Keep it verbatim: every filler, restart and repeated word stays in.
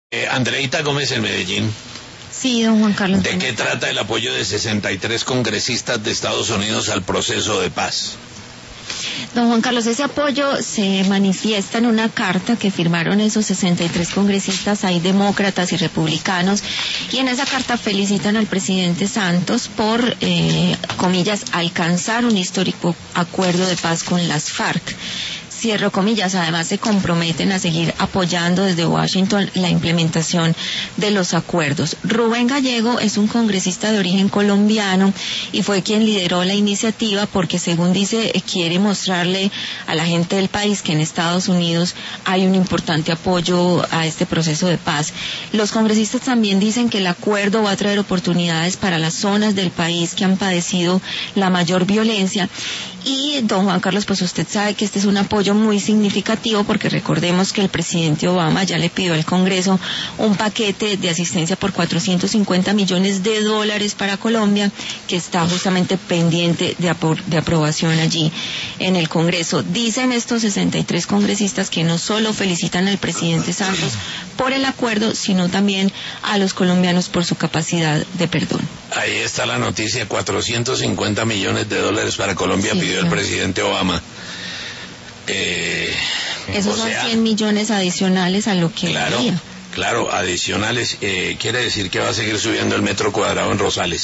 Eh, Andreita Gómez en Medellín. Sí, don Juan Carlos. ¿De qué trata el apoyo de sesenta y tres congresistas de Estados Unidos al proceso de paz? Don Juan Carlos, ese apoyo se manifiesta en una carta que firmaron esos sesenta y tres congresistas, hay demócratas y republicanos, y en esa carta felicitan al presidente Santos por, eh, comillas, alcanzar un histórico acuerdo de paz con las FARC. Cierro comillas, además se comprometen a seguir apoyando desde Washington la implementación de los acuerdos. Rubén Gallego es un congresista de origen colombiano y fue quien lideró la iniciativa porque, según dice, quiere mostrarle a la gente del país que en Estados Unidos hay un importante apoyo a este proceso de paz. Los congresistas también dicen que el acuerdo va a traer oportunidades para las zonas del país que han padecido la mayor violencia. Y, don Juan Carlos, pues usted sabe que este es un apoyo muy significativo porque recordemos que el presidente Obama ya le pidió al Congreso un paquete de asistencia por cuatrocientos cincuenta millones de dólares para Colombia, que está justamente pendiente de, apro- de aprobación allí en el Congreso. Dicen estos sesenta y tres congresistas que no solo felicitan al presidente Santos por el acuerdo, sino también a los colombianos por su capacidad de perdón. Ahí está la noticia, cuatrocientos cincuenta millones de dólares para Colombia, sí, pidió el presidente Obama. Eh, Esos son sea, cien millones adicionales a lo que claro, había. Claro, adicionales, eh, quiere decir que va a seguir subiendo el metro cuadrado en Rosales.